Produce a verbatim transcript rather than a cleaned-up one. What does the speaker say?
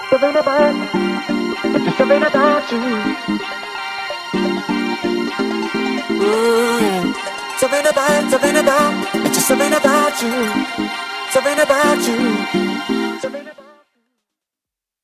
Something about, it's just something about you. Ooh, yeah. Something about, something about, it's just something about you. Something about you.